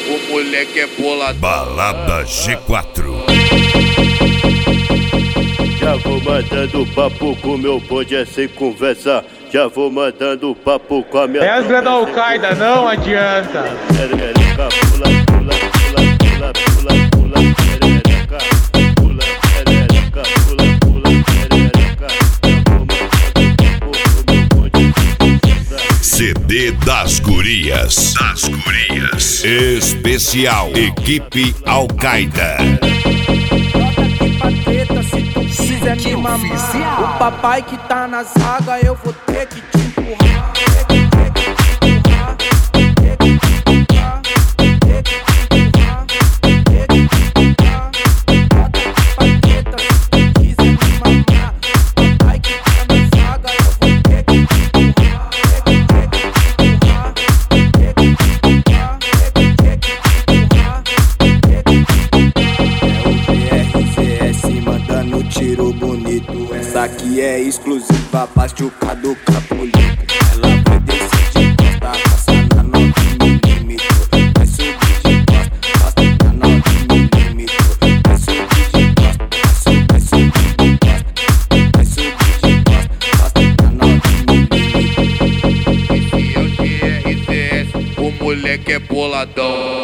O moleque é boladão. Balada G4. Já vou mandando papo com meu bonde, é sem conversa. Já vou mandando papo com a minha. É as da Al-Qaeda, não adianta. Perereca, pula, pula, pula, pula, pula, pula, perereca. Pula, perereca, pula, pula, perereca. Já vou mandando papo com meu bonde, sem conversa. CD das Gurias. Especial Equipe Al-Qaeda. Se quiser me mamar, o papai que tá na zaga, eu vou ter que te empurrar. Tiro bonito, essa aqui é exclusiva, Pachuca do Capolito. Ela vai descer de costa, passa na 9mm. Vai subir de costa, passa na 9mm. Vai subir de costa, vai subir de costa. Vai subir de costa, passa na 9mm. Esse é o GRCS, o moleque é boladão.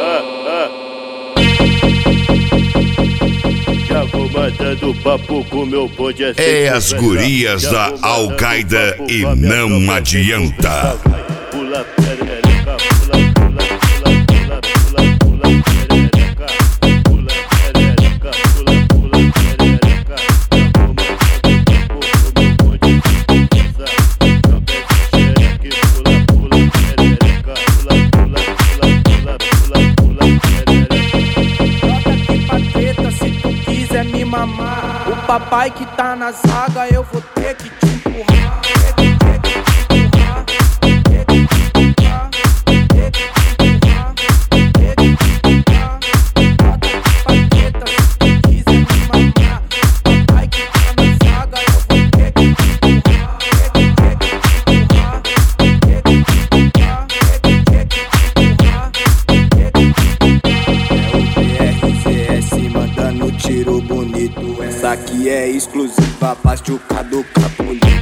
Já vou mandando papo com meu bonde, é sem É as conversa. gurias da Al-Qaeda e não adianta. Pula, perereca, pula, pula, pula, pula, pula, pula, perereca. Pula, perereca, pula, pula, perereca. Já vou mandando papo com meu bonde, sem conversa. Já peço xereque, pula, pula, perereca. Pula, pula, pula, pula, pula, pula, perereca. Bota aqui pra treta, se tu quiser me mamar, o papai que tá na zaga, eu vou ter que te empurrar. Tiro bonito, essa aqui é exclusiva, Pachuca do Capolito.